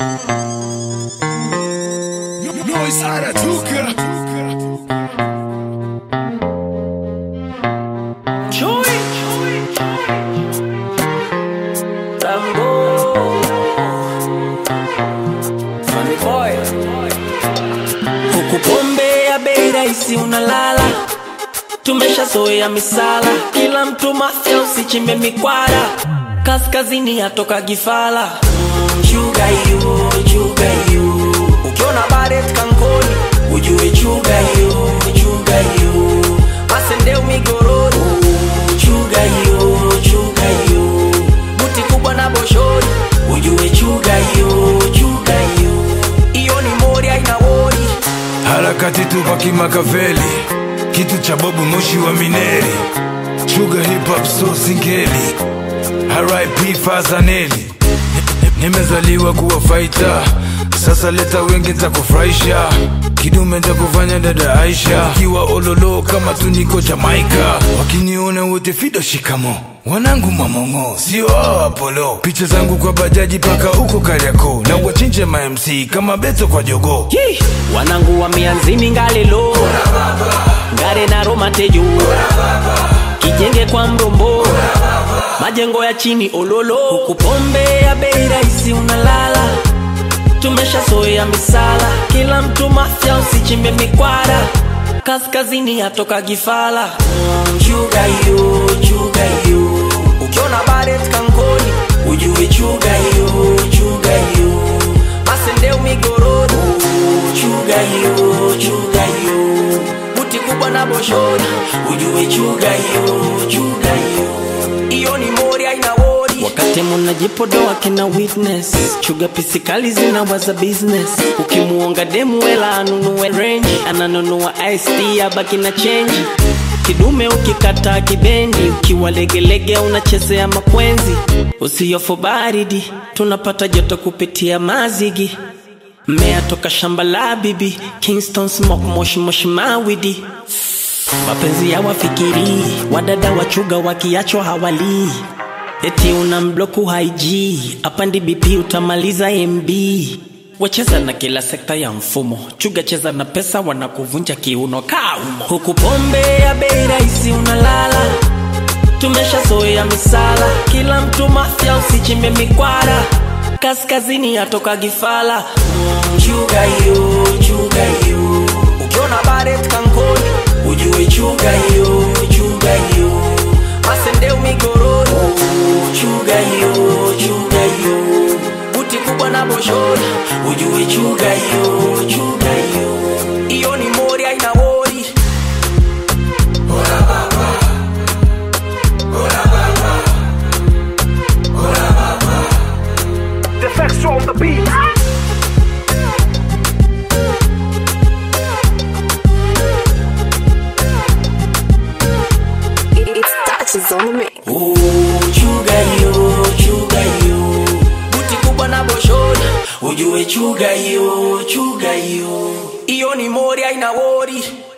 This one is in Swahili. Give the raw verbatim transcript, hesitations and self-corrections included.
Noise anatuka. Joy Rambo Funny boy. Huku pombe ya bei rahisi unalala, tumeshazoea misala, kila mtu mafia usichimbe mikwara, kaskazini yatoka Gifala. mm, Chuga you, chuga you, ukiona baret kankoni ujue chuga you, chuga you, masendeu migoroni. mm, Chuga you, chuga you, buti kubwa na boshori ujue chuga you, chuga you, iyo ni mori haina wori. Harakati tupa kimakaveli, kitu cha Bobu Moshi wa Mineri. Chuga hip hop so singeli, R I P Fazaneli. Nimezaliwa kuwa fighter, sasa leta wengi nitakufurahisha. Kidume nitakufanya dada Aisha, kiwa ololo kama tu niko Jamaica. Wakiniona wote fido shikamo, wanangu mamongo, sio hao Apollo. Picha zangu kwa bajaji paka uko Kariako, na wachinje ma M C kama Beto kwa jogo. Yee! Wanangu wa mianzini ngalelo, ngare na Roma tejo, kijenge kwa Mrombo, majengo ya chini ololo. Huku pombe ya bei rahisi unalala, tumeshazoea misala, kila mtu mafia usichimbe mikwara, kaskazini yatoka Gifala. mm, Chuga you, chuga you, ukiona baret kankoni ujue chuga you, chuga you, masendeu migoroni. mm, Chuga you, chuga you, buti kubwa na boshori ujue chuga you, chuga you, iyo ni mori haina wori. Wakati munajipodoa kina witness, chuga pisikali zinawaza business. Ukimuonga demu wela anunue range, ananunua Ice tea abaki na change. Kidume ukikata kibendi, ukiwa legelege unachezea makwenzi. Usiyofu baridi, tunapata joto kupitia mazigi. Mmea toka shamba la bibi, Kingston smoke moshi moshi mawidi. Mapenzi ya wafikiri, wadada wa chuga wakiachwa hawali. Eti unambloku I G, apandi B P utamaliza M B. Wacheza na kila sekta ya mfumo, chuga cheza na pesa wanakuvunja kiuno kaumo. Huku pombe ya bei rahisi unalala, tumeshazoea misala, kila mtu mafia usichimbe mikwara, kaskazini yatoka Gifala. mm, Chuga you, chuga you, ukiona baret kankoni ujue chuga you, chuga you, masendeu migoroni. mm, Chuga you, chuga you, buti kubwa na boshori ujue chuga you, chuga you, iyo ni mori haina wori. Ora baba, ora baba, ora baba, the facts on the beat. Ooh, chuga yo, chuga yo, buti kubwa na boshori ujue chuga yo, chuga yo, iyo ni mori haina wori.